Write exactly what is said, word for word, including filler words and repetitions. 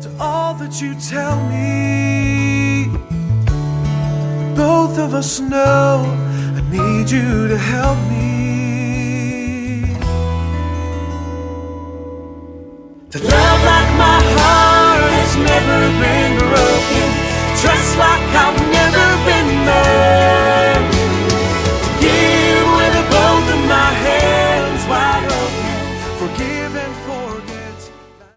to all that you tell me. Both of us know I need you to help me. To love like my heart has never been